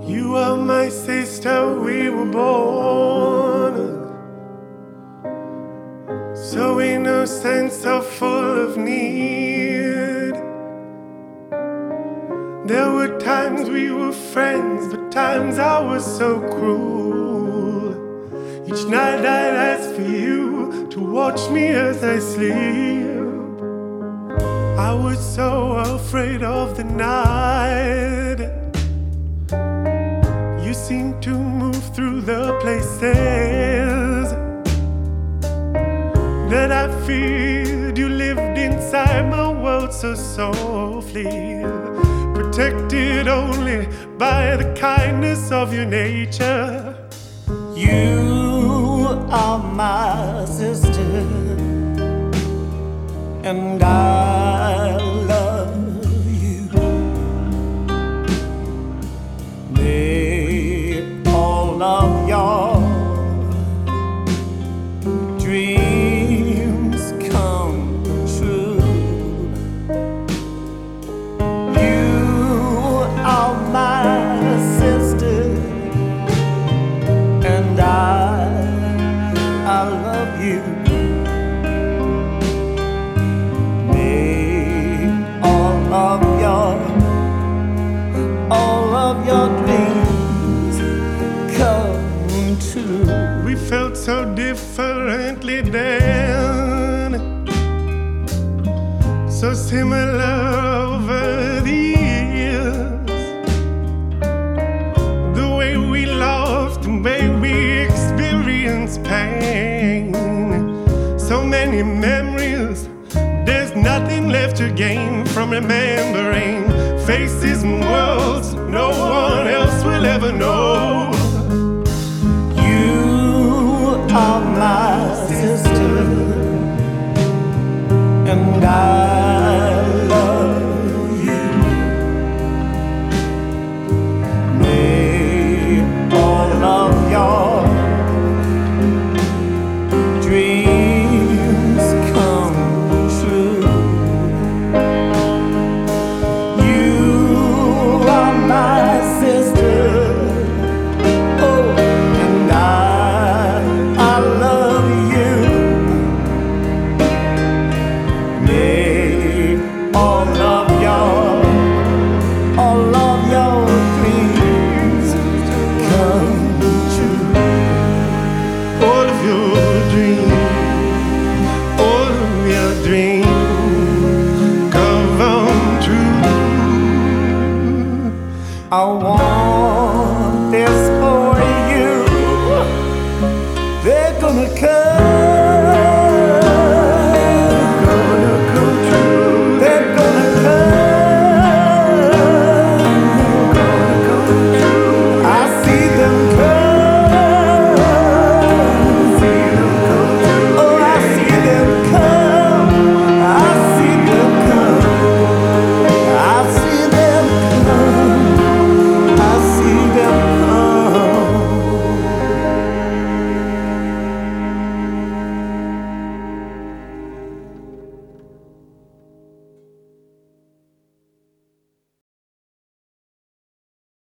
You are my sister, we were born so innocent, so full of need. There were times we were friends, but times I was so cruel. Each night I'd ask for you to watch me as I sleep. I was so afraid of the night. You seemed to move through the places that I feared. You lived inside my world so softly, protected only by the kindness of your nature. You are my sister, and I love you. May all of your dreams come true. You are my sister, and I love you. All of your dreams come true. We felt so differently then, so similar over the years. The way we loved, the way we experienced pain. So many memories, there's nothing left to gain from remembering faces and worlds no one else will ever know. You are my sister, and I love you. May all of your dreams come true. You are my sister, oh, and I love you. May all of your dreams come true. All of your dreams, all of your dreams come true. I want